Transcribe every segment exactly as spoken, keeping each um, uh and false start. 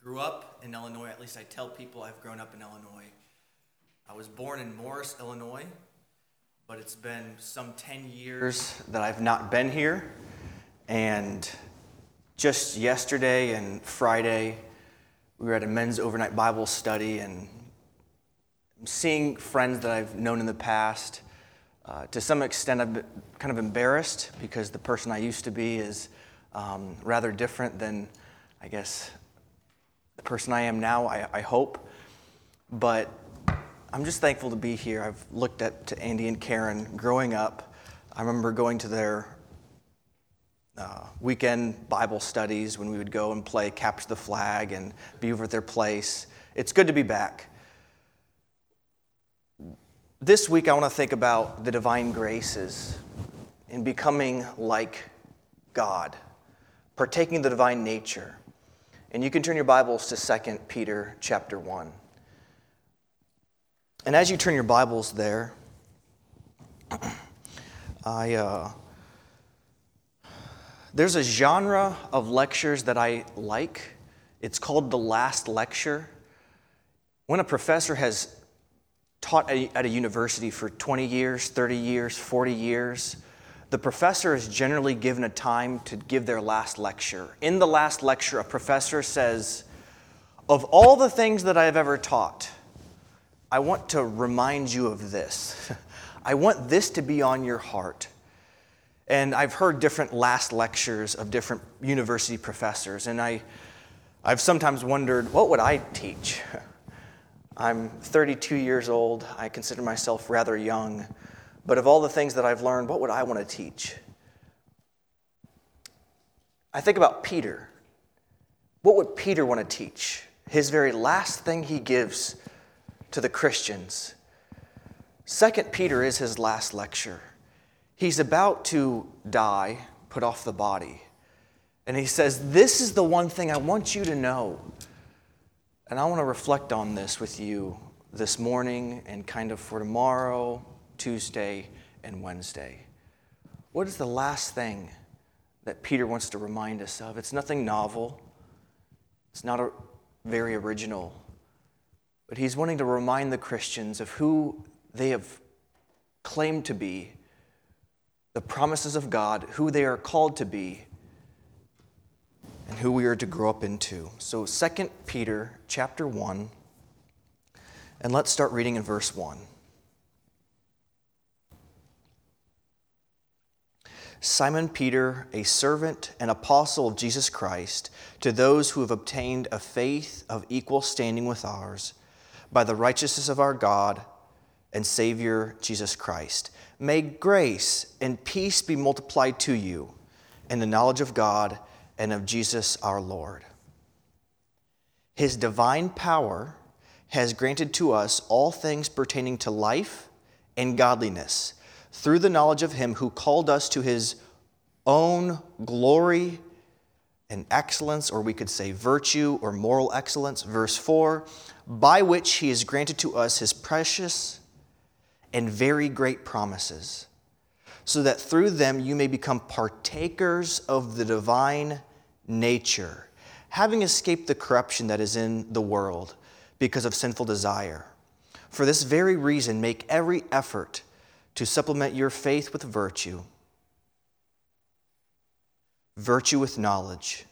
grew up in Illinois. At least I tell people I've grown up in Illinois. I was born in Morris, Illinois, but it's been some ten years that I've not been here. And just yesterday and Friday, we were at a men's overnight Bible study, and I'm seeing friends that I've known in the past. Uh, to some extent, I've been kind of embarrassed because the person I used to be is um, rather different than, I guess, the person I am now, I, I hope. But I'm just thankful to be here. I've looked at to Andy and Karen growing up. I remember going to their uh, weekend Bible studies when we would go and play Capture the Flag and be over at their place. It's good to be back. This week I want to think about the divine graces in becoming like God, partaking the divine nature. And you can turn your Bibles to Second Peter chapter one. And as you turn your Bibles there, I uh, there's a genre of lectures that I like. It's called the last lecture. When a professor has taught at a university for twenty years, thirty years, forty years, the professor is generally given a time to give their last lecture. In the last lecture, a professor says, "Of all the things that I've ever taught, I want to remind you of this. I want this to be on your heart." And I've heard different last lectures of different university professors, and I, I've sometimes wondered, what would I teach? I'm thirty-two years old. I consider myself rather young. But of all the things that I've learned, what would I want to teach? I think about Peter. What would Peter want to teach? His very last thing he gives to the Christians. Second Peter is his last lecture. He's about to die, put off the body. And he says, this is the one thing I want you to know. And I want to reflect on this with you this morning and kind of for tomorrow, Tuesday, and Wednesday. What is the last thing that Peter wants to remind us of? It's nothing novel. It's not a, very original. But he's wanting to remind the Christians of who they have claimed to be, the promises of God, who they are called to be, and who we are to grow up into. So Second Peter chapter one, and let's start reading in verse one. Simon Peter, a servant and apostle of Jesus Christ, to those who have obtained a faith of equal standing with ours, by the righteousness of our God and Savior Jesus Christ. May grace and peace be multiplied to you in the knowledge of God and of Jesus our Lord. His divine power has granted to us all things pertaining to life and godliness through the knowledge of him who called us to his own glory and excellence, or we could say virtue or moral excellence. Verse four, by which he has granted to us his precious and very great promises, so that through them you may become partakers of the divine nature, having escaped the corruption that is in the world because of sinful desire. For this very reason, make every effort to supplement your faith with virtue, virtue with knowledge,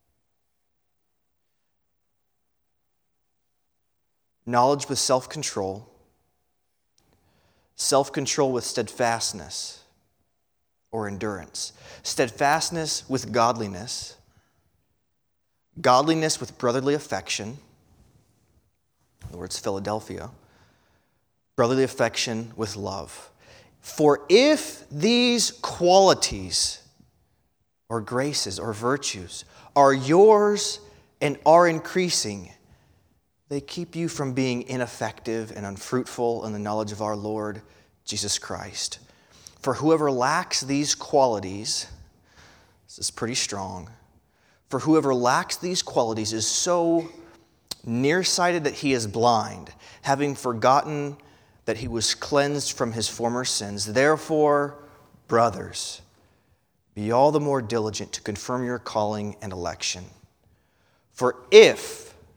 knowledge with self-control, self-control with steadfastness or endurance, steadfastness with godliness, godliness with brotherly affection, in other words, Philadelphia, brotherly affection with love. For if these qualities or graces or virtues are yours and are increasing, they keep you from being ineffective and unfruitful in the knowledge of our Lord Jesus Christ. For whoever lacks these qualities, this is pretty strong, for whoever lacks these qualities is so nearsighted that he is blind, having forgotten that he was cleansed from his former sins. Therefore, brothers, be all the more diligent to confirm your calling and election. For if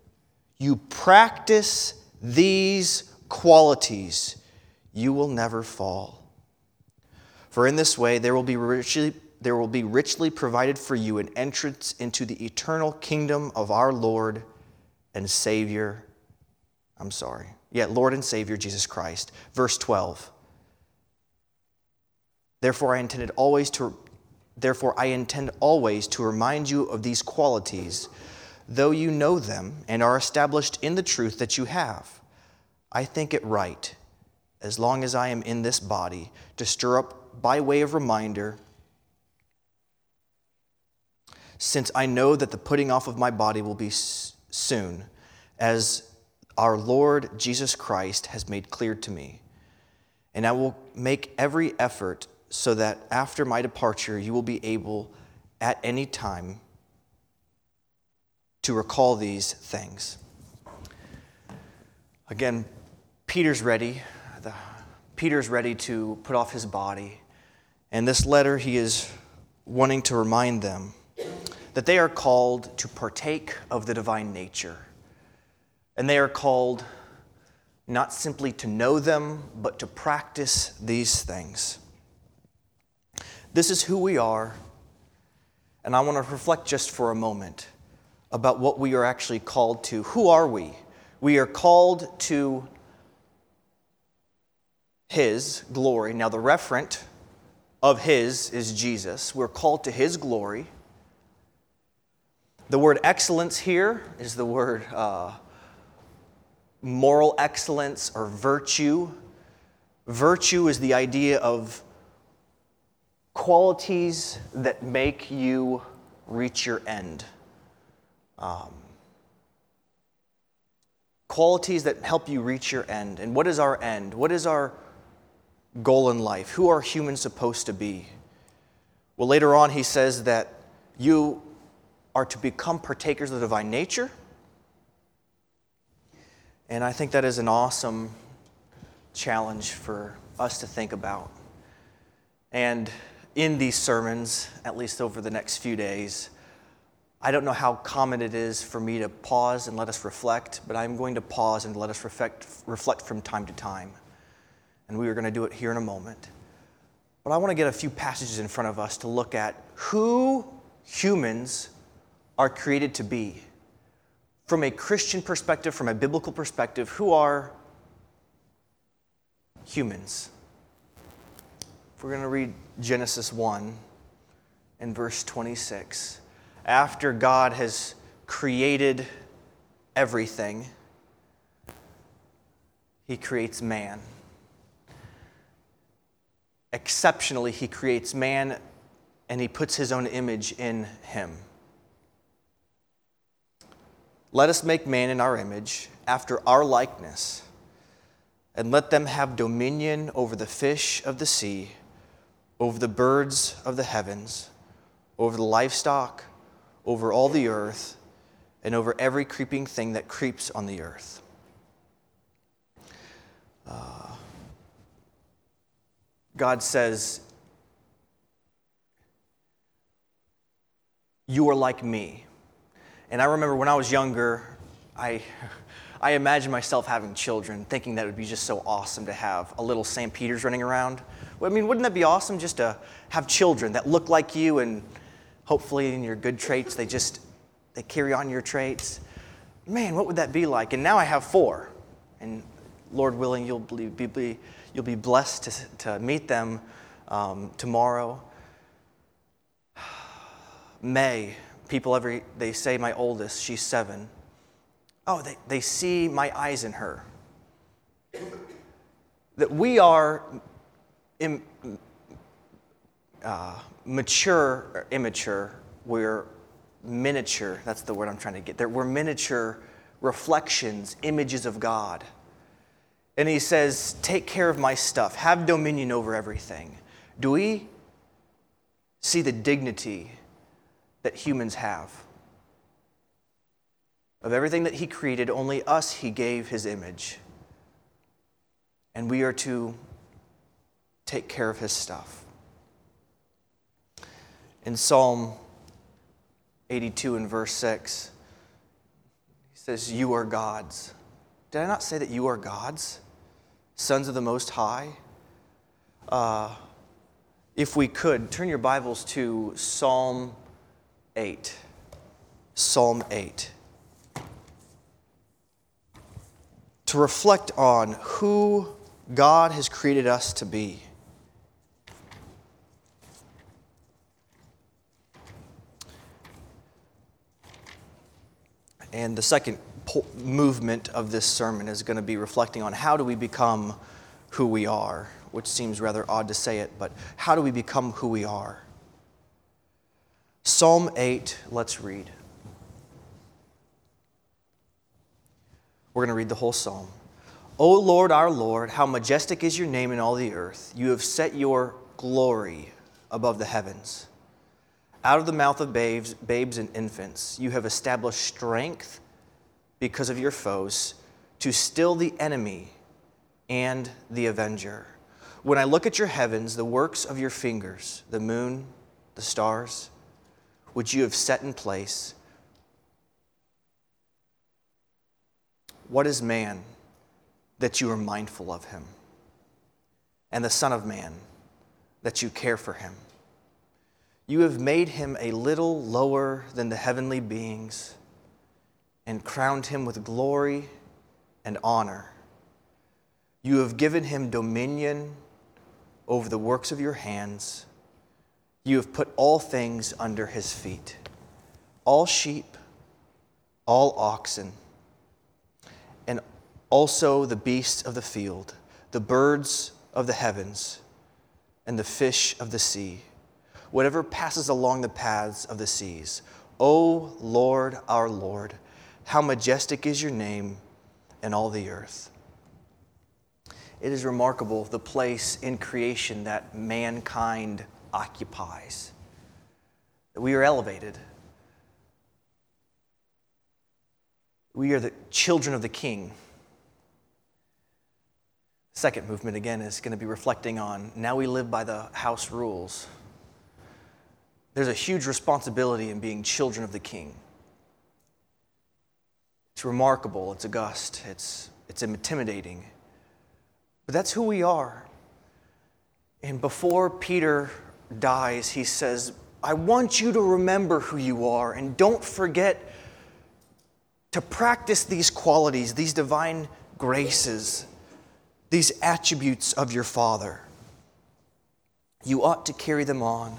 you practice these qualities, you will never fall. For in this way there will be richly, there will be richly provided for you an entrance into the eternal kingdom of our Lord and Savior. I'm sorry. Yeah, Lord and Savior Jesus Christ. Verse twelve. Therefore I intended always to therefore I intend always to remind you of these qualities, though you know them and are established in the truth that you have. I think it right, as long as I am in this body, to stir up by way of reminder, since I know that the putting off of my body will be soon, as our Lord Jesus Christ has made clear to me. And I will make every effort so that after my departure you will be able at any time to recall these things. Again, Peter's ready. The, Peter's ready to put off his body. And this letter, he is wanting to remind them that they are called to partake of the divine nature. And they are called not simply to know them, but to practice these things. This is who we are, and I want to reflect just for a moment about what we are actually called to. Who are we? We are called to His glory. Now, the referent of His is Jesus. We're called to His glory. The word excellence here is the word uh, moral excellence or virtue. Virtue is the idea of qualities that make you reach your end. Um, qualities that help you reach your end. And what is our end? What is our goal in life? Who are humans supposed to be? Well, later on he says that you are to become partakers of the divine nature. And I think that is an awesome challenge for us to think about. And in these sermons, at least over the next few days, I don't know how common it is for me to pause and let us reflect, but I'm going to pause and let us reflect, reflect from time to time. And we are going to do it here in a moment. But I want to get a few passages in front of us to look at who humans are created to be. From a Christian perspective, from a biblical perspective, who are humans? We're going to read Genesis one and verse twenty-six. After God has created everything, He creates man. Exceptionally, He creates man and He puts His own image in him. Let us make man in our image, after our likeness, and let them have dominion over the fish of the sea, over the birds of the heavens, over the livestock, over all the earth, and over every creeping thing that creeps on the earth. Uh, God says, you are like me. And I remember when I was younger, I I imagined myself having children, thinking that it would be just so awesome to have a little Saint Peter's running around. I mean, wouldn't that be awesome just to have children that look like you, and hopefully in your good traits, they just, they carry on your traits? Man, what would that be like? And now I have four. And Lord willing, you'll be, be, you'll be blessed to, to meet them um, tomorrow. May, people every, they say my oldest, she's seven. Oh, they, they see my eyes in her. That we are im, uh, mature, or immature, we're miniature, that's the word I'm trying to get there. We're miniature reflections, images of God. And He says, take care of my stuff, have dominion over everything. Do we see the dignity that humans have? Of everything that He created, only us He gave His image. And we are to take care of His stuff. In Psalm eighty-two and verse six, says, you are gods. Did I not say that you are gods? Sons of the Most High? Uh, if we could, turn your Bibles to Psalm eight. Psalm eight. To reflect on who God has created us to be. And the second po- movement of this sermon is going to be reflecting on how do we become who we are, which seems rather odd to say it, but how do we become who we are? Psalm eight, let's read. We're going to read the whole psalm. O Lord, our Lord, how majestic is your name in all the earth. You have set your glory above the heavens. Out of the mouth of babes, babes and infants, you have established strength because of your foes to still the enemy and the avenger. When I look at your heavens, the works of your fingers, the moon, the stars, which you have set in place, what is man that you are mindful of him, and the Son of Man that you care for him? You have made him a little lower than the heavenly beings and crowned him with glory and honor. You have given him dominion over the works of your hands. You have put all things under his feet, all sheep, all oxen, and also the beasts of the field, the birds of the heavens, and the fish of the sea, whatever passes along the paths of the seas. O Lord, our Lord, how majestic is your name in all the earth. It is remarkable the place in creation that mankind occupies. We are elevated. We are the children of the King. Second movement, again, is going to be reflecting on now we live by the house rules. There's a huge responsibility in being children of the King. It's remarkable, it's august, it's, it's intimidating. But that's who we are. And before Peter dies, he says, I want you to remember who you are and don't forget to practice these qualities, these divine graces, these attributes of your Father. You ought to carry them on.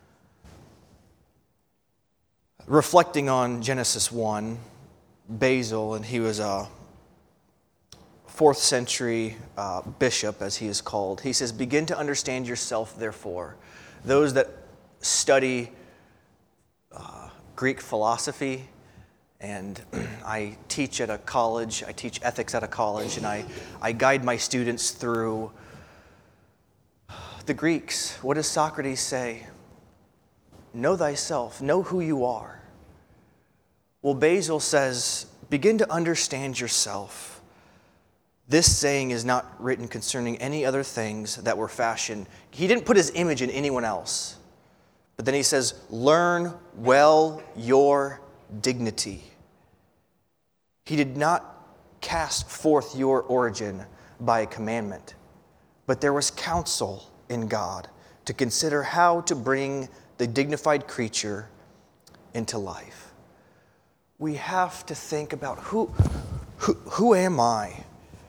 Reflecting on Genesis one, Basil, and he was a fourth century uh, bishop, as he is called. He says, begin to understand yourself, therefore. Those that study uh, Greek philosophy, and I teach at a college, I teach ethics at a college, and I, I guide my students through the Greeks. What does Socrates say? Know thyself, know who you are. Well, Basil says, begin to understand yourself. This saying is not written concerning any other things that were fashioned. He didn't put his image in anyone else. But then he says, learn well your dignity. He did not cast forth your origin by a commandment, but there was counsel in God to consider how to bring the dignified creature into life. We have to think about who, who, who am I?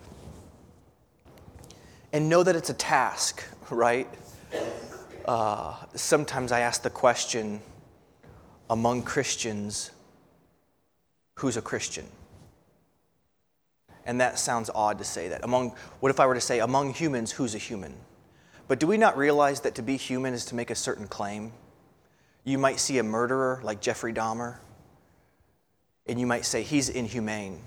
And know that it's a task, right? Uh, sometimes I ask the question among Christians, who's a Christian? And that sounds odd to say that. Among, what if I were to say, among humans, who's a human? But do we not realize that to be human is to make a certain claim? You might see a murderer like Jeffrey Dahmer, and you might say, he's inhumane.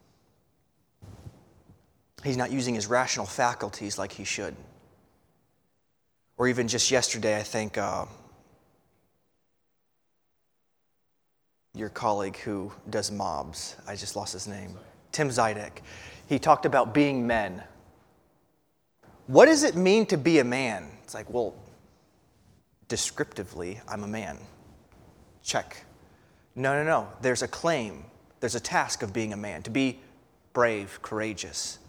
He's not using his rational faculties like he should. Or even just yesterday, I think uh, your colleague who does mobs, I just lost his name, Tim Zidek, he talked about being men. What does it mean to be a man? It's like, well, descriptively, I'm a man. Check. No, no, no. There's a claim. There's a task of being a man, to be brave, courageous.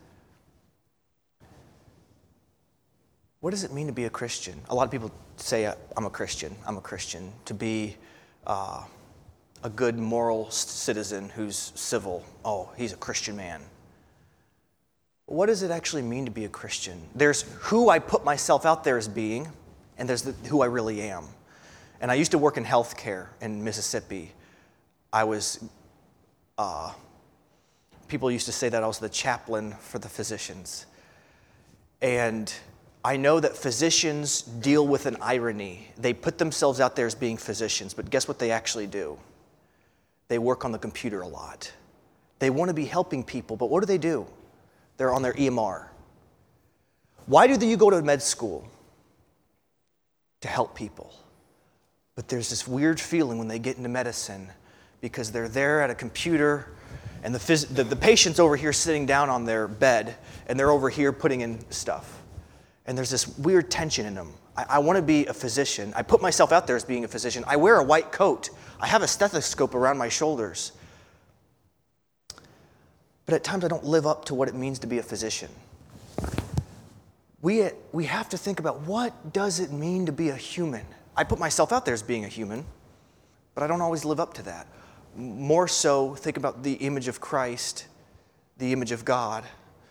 What does it mean to be a Christian? A lot of people say, I'm a Christian, I'm a Christian. To be uh, a good moral citizen who's civil, oh, he's a Christian man. What does it actually mean to be a Christian? There's who I put myself out there as being, and there's the, who I really am. And I used to work in healthcare in Mississippi. I was, uh, people used to say that I was the chaplain for the physicians. And I know that physicians deal with an irony. They put themselves out there as being physicians, but guess what they actually do? They work on the computer a lot. They want to be helping people, but what do they do? They're on their E M R. Why do you go to med school? To help people. But there's this weird feeling when they get into medicine because they're there at a computer and the, phys- the, the patient's over here sitting down on their bed and they're over here putting in stuff. And there's this weird tension in them. I, I want to be a physician. I put myself out there as being a physician. I wear a white coat. I have a stethoscope around my shoulders. But at times I don't live up to what it means to be a physician. We, we have to think about what does it mean to be a human? I put myself out there as being a human, but I don't always live up to that. More so, think about the image of Christ, the image of God.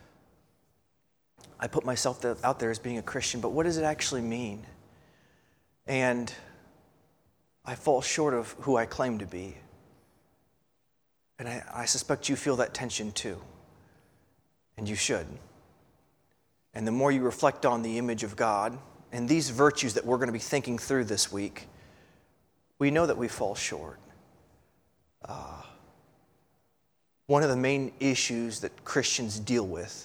I put myself out there as being a Christian, but what does it actually mean? And I fall short of who I claim to be. And I, I suspect you feel that tension too. And you should. And the more you reflect on the image of God and these virtues that we're going to be thinking through this week, we know that we fall short. Uh, one of the main issues that Christians deal with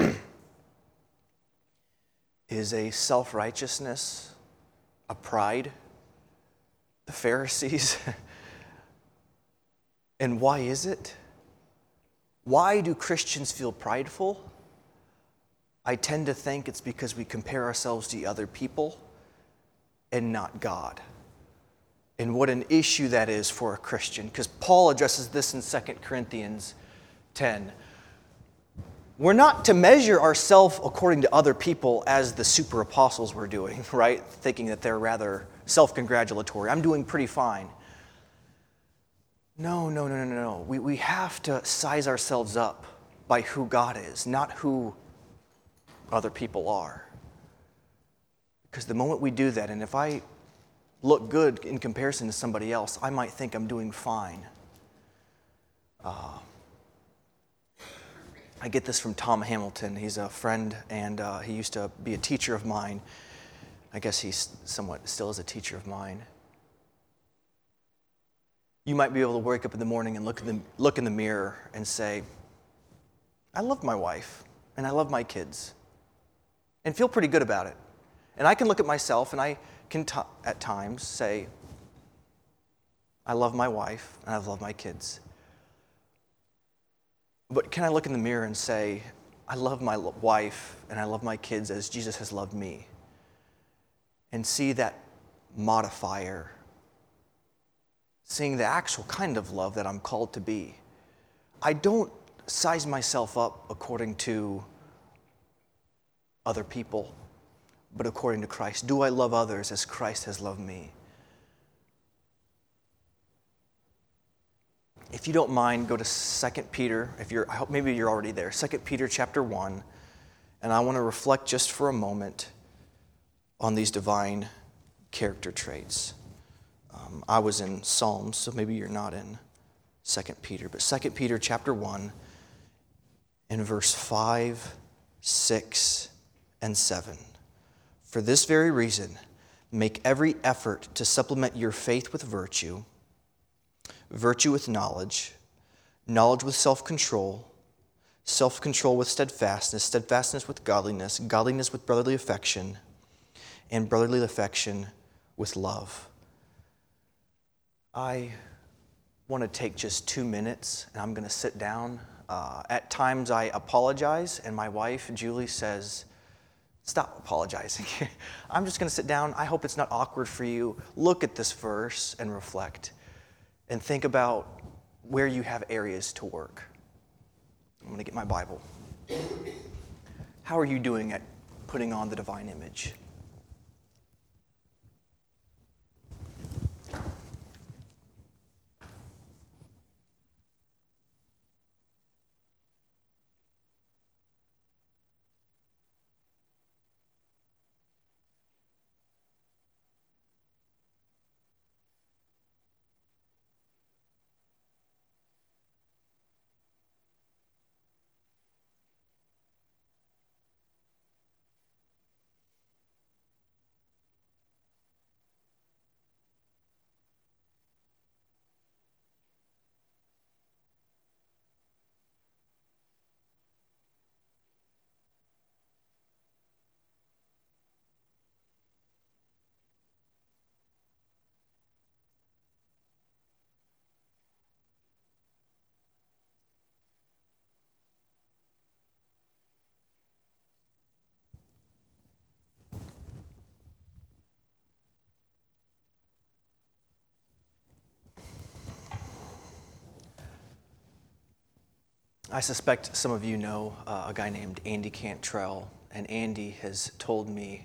is a self-righteousness, a pride, the Pharisees. And why is it? Why do Christians feel prideful? I tend to think it's because we compare ourselves to other people and not God. And what an issue that is for a Christian. Because Paul addresses this in Second Corinthians ten. We're not to measure ourselves according to other people as the super apostles were doing, right? Thinking that they're rather self-congratulatory. I'm doing pretty fine. No, no, no, no, no. We, we have to size ourselves up by who God is, not who other people are. Because the moment we do that, and if I look good in comparison to somebody else, I might think I'm doing fine. Uh, I get this from Tom Hamilton. He's a friend, and uh, he used to be a teacher of mine. I guess he's somewhat still is a teacher of mine. You might be able to wake up in the morning and look in the, look in the mirror and say, I love my wife, and I love my kids, and feel pretty good about it. And I can look at myself, and I can t- at times say, I love my wife, and I love my kids. But can I look in the mirror and say, I love my wife and I love my kids as Jesus has loved me? And see that modifier, seeing the actual kind of love that I'm called to be. I don't size myself up according to other people, but according to Christ. Do I love others as Christ has loved me? If you don't mind, go to Second Peter. If you're, I hope maybe you're already there. Second Peter chapter one. And I want to reflect just for a moment on these divine character traits. Um, I was in Psalms, so maybe you're not in Second Peter. But Second Peter chapter one, in verse five, six, and seven. For this very reason, make every effort to supplement your faith with virtue, virtue with knowledge, knowledge with self-control, self-control with steadfastness, steadfastness with godliness, godliness with brotherly affection, and brotherly affection with love. I want to take just two minutes, and I'm going to sit down. Uh, at times I apologize, and my wife, Julie, says, stop apologizing. I'm just going to sit down. I hope it's not awkward for you. Look at this verse and reflect. And think about where you have areas to work. I'm going to get my Bible. How are you doing at putting on the divine image? I suspect some of you know uh, a guy named Andy Cantrell, and Andy has told me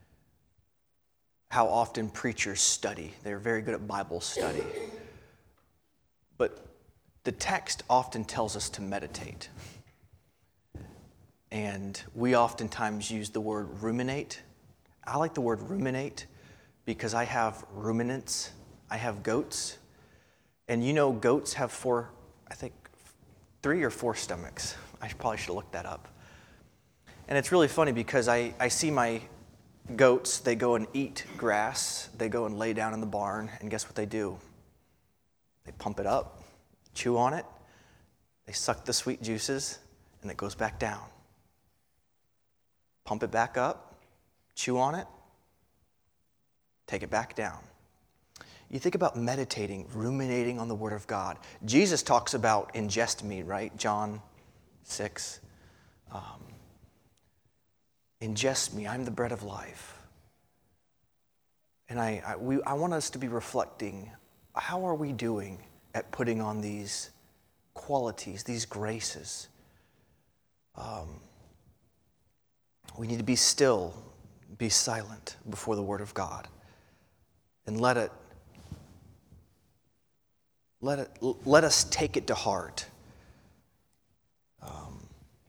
how often preachers study. They're very good at Bible study. But the text often tells us to meditate. And we oftentimes use the word ruminate. I like the word ruminate because I have ruminants. I have goats. And you know goats have four, I think, three or four stomachs. I probably should have looked that up. And it's really funny because I, I see my goats, they go and eat grass. They go and lay down in the barn, and guess what they do? They pump it up, chew on it, they suck the sweet juices, and it goes back down. Pump it back up, chew on it, take it back down. You think about meditating, ruminating on the Word of God. Jesus talks about ingest me, right? John six. Um, ingest me, I'm the bread of life. And I, I, we, I want us to be reflecting, how are we doing at putting on these qualities, these graces? Um, we need to be still, be silent before the Word of God, and let it Let it, let us take it to heart. Um,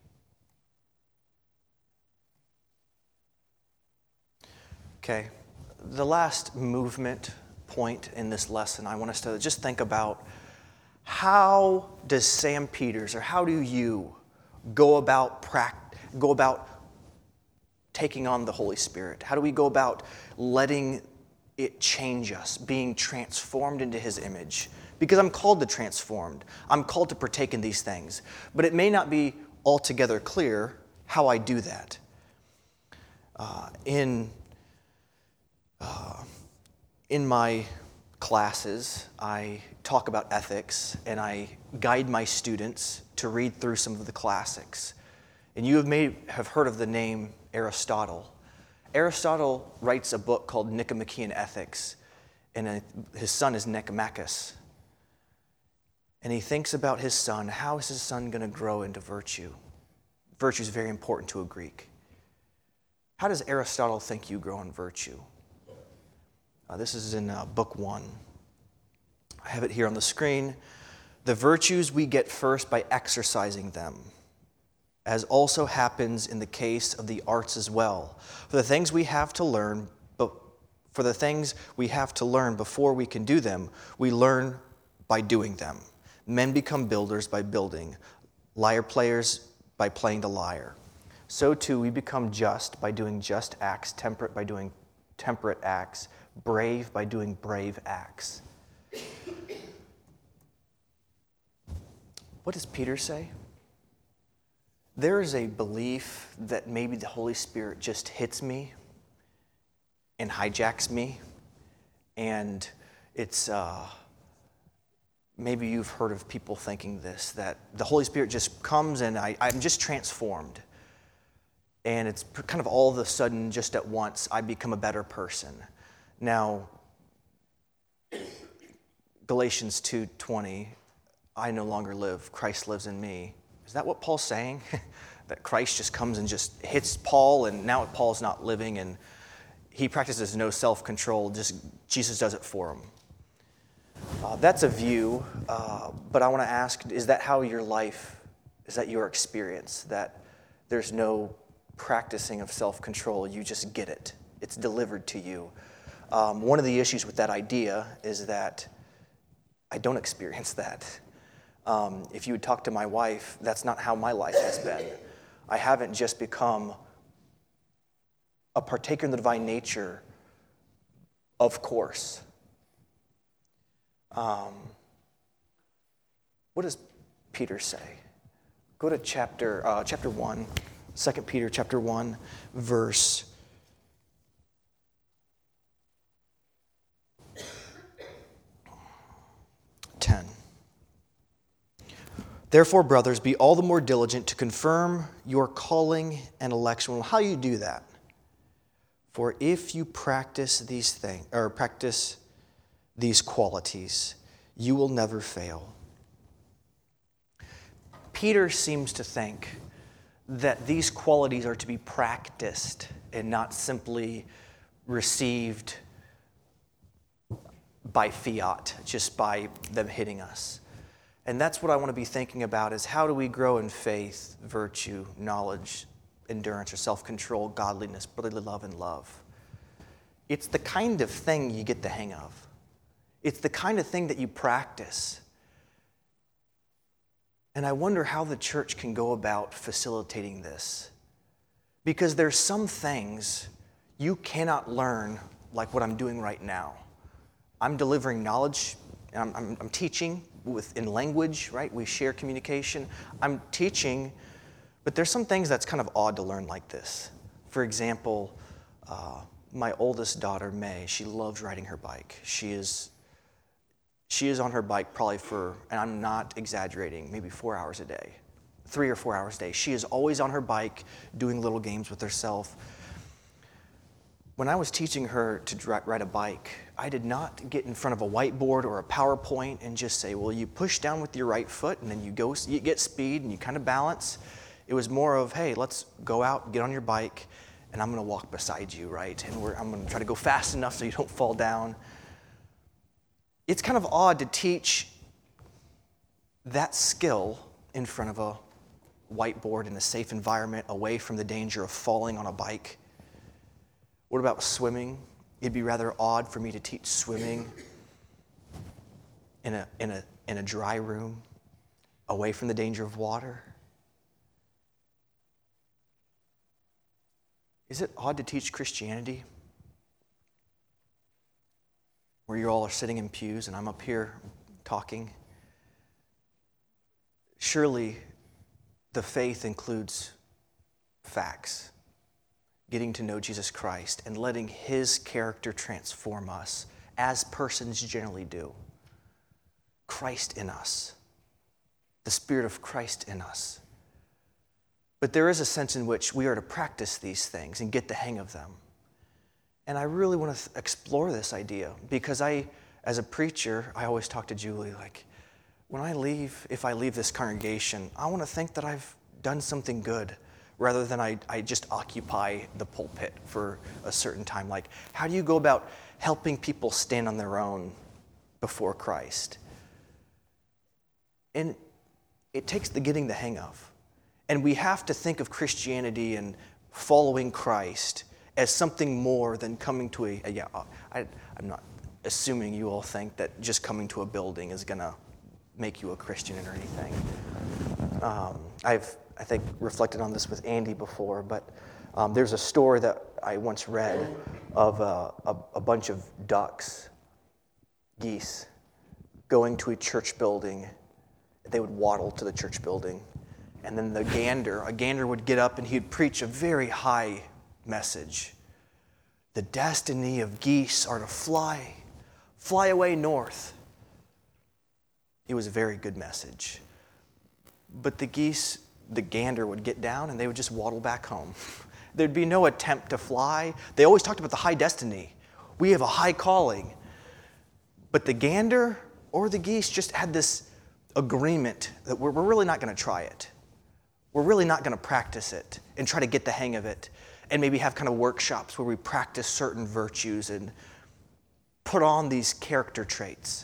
okay, the last movement point in this lesson, I want us to just think about, how does Sam Peters, or how do you go about pract- go about taking on the Holy Spirit? How do we go about letting it change us, being transformed into His image? Because I'm called to transformed. I'm called to partake in these things. But it may not be altogether clear how I do that. Uh, in, uh, in my classes, I talk about ethics, and I guide my students to read through some of the classics. And you have, may have heard of the name Aristotle. Aristotle writes a book called Nicomachean Ethics, and his son is Nicomachus. And he thinks about his son. How is his son going to grow into virtue? Virtue is very important to a Greek. How does Aristotle think you grow in virtue? Uh, this is in uh, book one. I have it here on the screen. The virtues we get first by exercising them, as also happens in the case of the arts as well. For the things we have to learn, but for the things we have to learn before we can do them, we learn by doing them. Men become builders by building, lyre players by playing the lyre. So too we become just by doing just acts, temperate by doing temperate acts, brave by doing brave acts. What does Peter say? There is a belief that maybe the Holy Spirit just hits me and hijacks me, and it's... Uh, Maybe you've heard of people thinking this, that the Holy Spirit just comes and I, I'm just transformed. And it's kind of all of a sudden, just at once, I become a better person. Now, Galatians two twenty, I no longer live, Christ lives in me. Is that what Paul's saying? That Christ just comes and just hits Paul, and now Paul's not living, and he practices no self-control, just Jesus does it for him. Uh, that's a view, uh, but I want to ask, is that how your life, is that your experience, that there's no practicing of self-control, you just get it, it's delivered to you? Um, one of the issues with that idea is that I don't experience that. Um, if you would talk to my wife, that's not how my life has been. I haven't just become a partaker in the divine nature, of course. Um, what does Peter say? Go to chapter uh, chapter one, Second Peter chapter one, verse ten. Therefore, brothers, be all the more diligent to confirm your calling and election. Well, how do you do that? For if you practice these things, or practice these qualities, you will never fail. Peter seems to think that these qualities are to be practiced and not simply received by fiat, just by them hitting us. And that's what I want to be thinking about, is how do we grow in faith, virtue, knowledge, endurance, or self-control, godliness, brotherly love, and love. It's the kind of thing you get the hang of. It's the kind of thing that you practice. And I wonder how the church can go about facilitating this. Because there's some things you cannot learn like what I'm doing right now. I'm delivering knowledge, and I'm, I'm, I'm teaching with in language, right? We share communication. I'm teaching, but there's some things that's kind of odd to learn like this. For example, uh, my oldest daughter, May, she loves riding her bike. She is She is on her bike probably for, and I'm not exaggerating, maybe four hours a day, three or four hours a day. She is always on her bike doing little games with herself. When I was teaching her to ride a bike, I did not get in front of a whiteboard or a PowerPoint and just say, well, you push down with your right foot and then you go, you get speed and you kind of balance. It was more of, hey, let's go out, get on your bike, and I'm going to walk beside you, right? And we're, I'm going to try to go fast enough so you don't fall down. It's kind of odd to teach that skill in front of a whiteboard in a safe environment, away from the danger of falling on a bike. What about swimming? It'd be rather odd for me to teach swimming in a, in a, in a dry room, away from the danger of water. Is it odd to teach Christianity, where you all are sitting in pews and I'm up here talking? Surely the faith includes facts, getting to know Jesus Christ and letting his character transform us, as persons generally do. Christ in us, the Spirit of Christ in us. But there is a sense in which we are to practice these things and get the hang of them. And I really want to th- explore this idea, because I, as a preacher, I always talk to Julie, like, when I leave, if I leave this congregation, I want to think that I've done something good, rather than I, I just occupy the pulpit for a certain time. Like, how do you go about helping people stand on their own before Christ? And it takes the getting the hang of. And we have to think of Christianity and following Christ as something more than coming to a, a yeah, I, I'm not assuming you all think that just coming to a building is going to make you a Christian or anything. Um, I've, I think, reflected on this with Andy before, but um, there's a story that I once read of a, a, a bunch of ducks, geese, going to a church building. They would waddle to the church building, and then the gander, a gander would get up and he'd preach a very high message. The destiny of geese are to fly, fly away north. It was a very good message. But the geese, the gander would get down and they would just waddle back home. There'd be no attempt to fly. They always talked about the high destiny. We have a high calling. But the gander or the geese just had this agreement that we're, we're really not going to try it. We're really not going to practice it and try to get the hang of it and maybe have kind of workshops where we practice certain virtues and put on these character traits.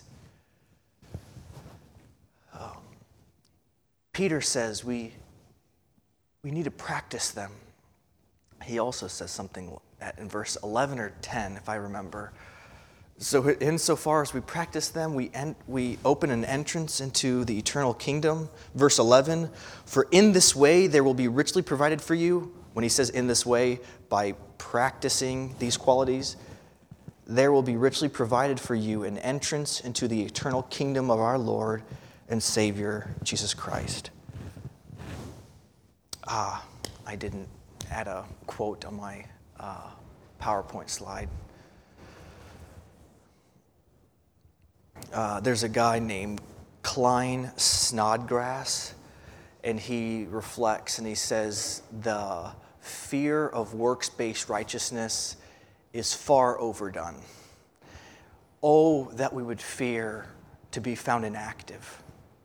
Um, Peter says we, we need to practice them. He also says something in verse eleven or ten, if I remember. So insofar as we practice them, we en- we open an entrance into the eternal kingdom. Verse eleven, for in this way there will be richly provided for you. When he says in this way, by practicing these qualities, there will be richly provided for you an entrance into the eternal kingdom of our Lord and Savior, Jesus Christ. Ah, I didn't add a quote on my uh, PowerPoint slide. Uh, there's a guy named Klein Snodgrass, and he reflects and he says, the fear of works-based righteousness is far overdone. Oh, that we would fear to be found inactive.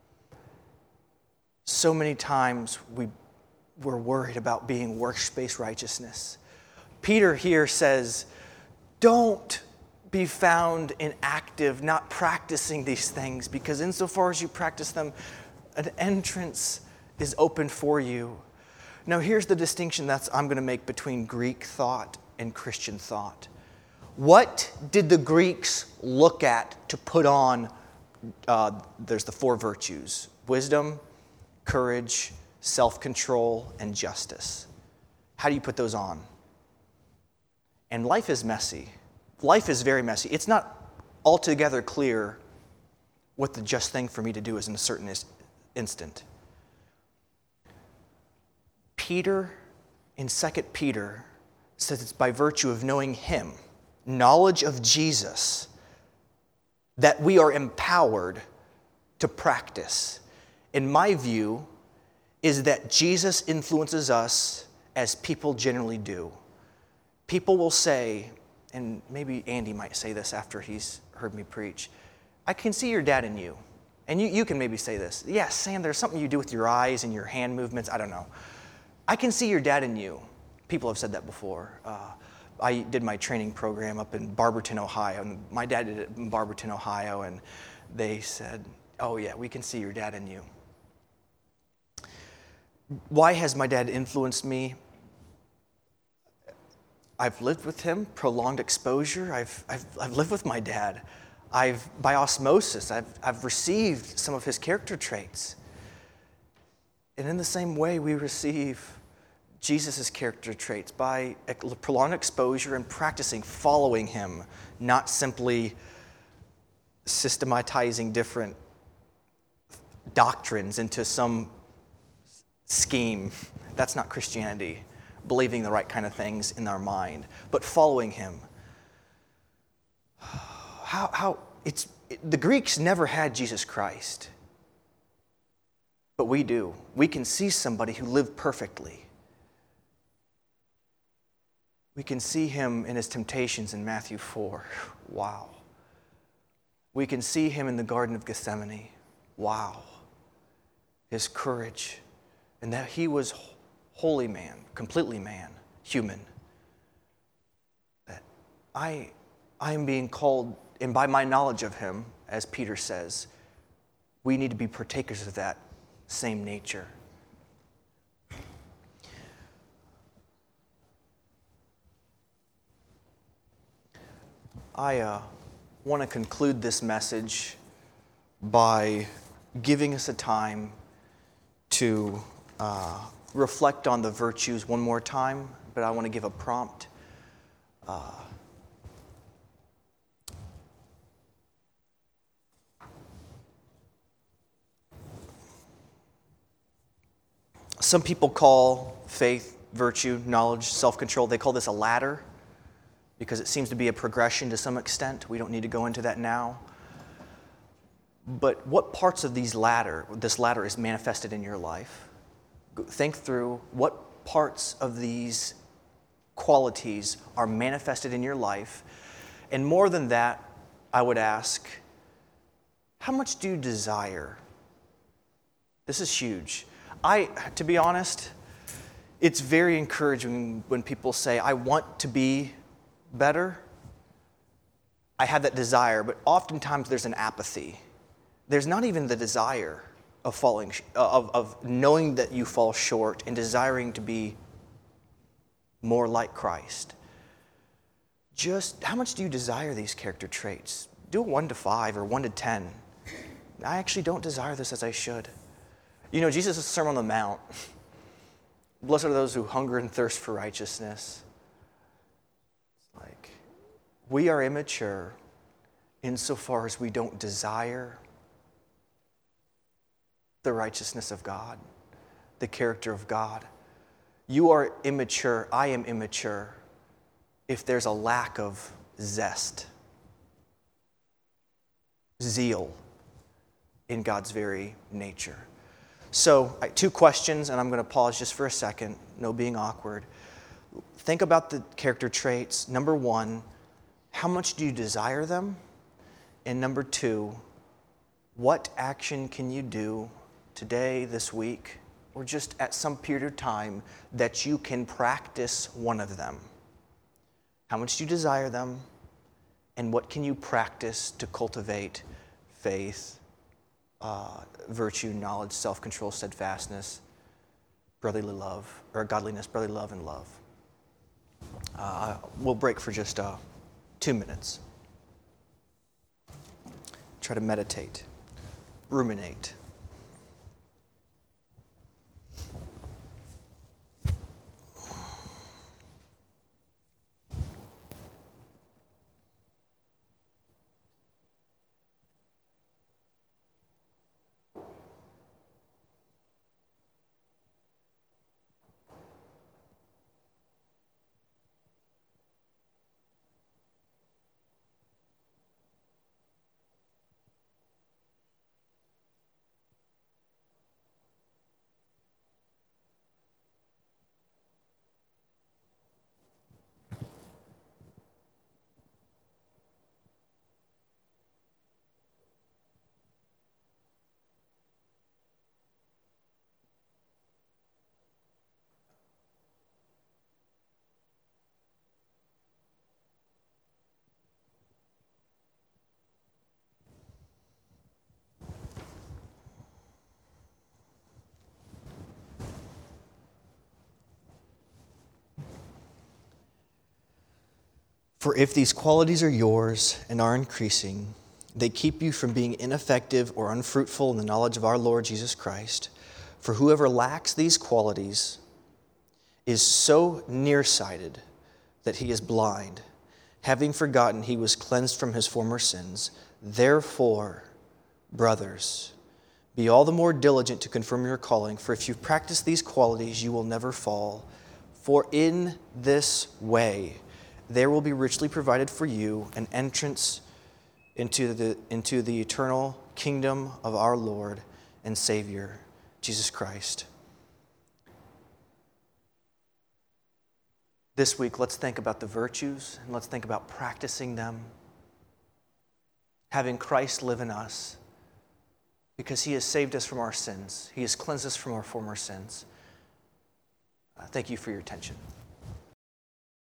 So many times we, we're worried about being works-based righteousness. Peter here says, don't be found inactive, not practicing these things, because insofar as you practice them, an entrance is open for you. Now here's the distinction that I'm going to make between Greek thought and Christian thought. What did the Greeks look at to put on? Uh, there's the four virtues: wisdom, courage, self-control, and justice. How do you put those on? And life is messy. Life is very messy. It's not altogether clear what the just thing for me to do is in a certain is- instant. Peter, in Second Peter, says it's by virtue of knowing him, knowledge of Jesus, that we are empowered to practice. In my view, is that Jesus influences us as people generally do. People will say, and maybe Andy might say this after he's heard me preach, I can see your dad in you. And you, you can maybe say this. Yeah, Sam, there's something you do with your eyes and your hand movements. I don't know. I can see your dad in you. People have said that before. Uh, I did my training program up in Barberton, Ohio. And my dad did it in Barberton, Ohio. And they said, oh yeah, we can see your dad in you. Why has my dad influenced me? I've lived with him, prolonged exposure. I've, I've, I've lived with my dad. I've, by osmosis, I've, I've received some of his character traits. And in the same way, we receive Jesus' character traits by prolonged exposure and practicing, following him, not simply systematizing different doctrines into some scheme. That's not Christianity. Believing the right kind of things in our mind, but following him. How, how, it's, it, the Greeks never had Jesus Christ, but we do. We can see somebody who lived perfectly. We can see him in his temptations in Matthew four. Wow. We can see him in the Garden of Gethsemane. Wow. His courage, and that he was holy man, completely man, human. That I, I am being called, and by my knowledge of him, as Peter says, we need to be partakers of that same nature. I uh, want to conclude this message by giving us a time to uh, reflect on the virtues one more time, but I want to give a prompt. Uh, some people call faith, virtue, knowledge, self-control, they call this a ladder because it seems to be a progression to some extent. We don't need to go into that now. But what parts of these ladder, this ladder is manifested in your life? Think through what parts of these qualities are manifested in your life. And more than that, I would ask, how much do you desire This is huge. I, to be honest, it's very encouraging when people say, I want to be better. I have that desire, but oftentimes there's an apathy. There's not even the desire of falling, of, of knowing that you fall short and desiring to be more like Christ. Just how much do you desire these character traits? Do a one to five or one to ten. I actually don't desire this as I should. You know, Jesus' Sermon on the Mount. Blessed are those who hunger and thirst for righteousness. Like, we are immature insofar as we don't desire the righteousness of God, the character of God. You are immature, I am immature, if there's a lack of zest, zeal in God's very nature. So, two questions, and I'm going to pause just for a second, no being awkward. Think about the character traits. Number one, how much do you desire them? And number two, what action can you do today, this week, or just at some period of time that you can practice one of them? How much do you desire them? And what can you practice to cultivate faith, uh, virtue, knowledge, self-control, steadfastness, brotherly love, or godliness, brotherly love, and love? Uh, we'll break for just uh, two minutes. Try to meditate, ruminate. For if these qualities are yours and are increasing, they keep you from being ineffective or unfruitful in the knowledge of our Lord Jesus Christ. For whoever lacks these qualities is so nearsighted that he is blind, having forgotten he was cleansed from his former sins. Therefore, brothers, be all the more diligent to confirm your calling, for if you practice these qualities, you will never fall. For in this way, there will be richly provided for you an entrance into the, into the eternal kingdom of our Lord and Savior, Jesus Christ. This week, let's think about the virtues and let's think about practicing them, having Christ live in us, because he has saved us from our sins. He has cleansed us from our former sins. Uh, thank you for your attention.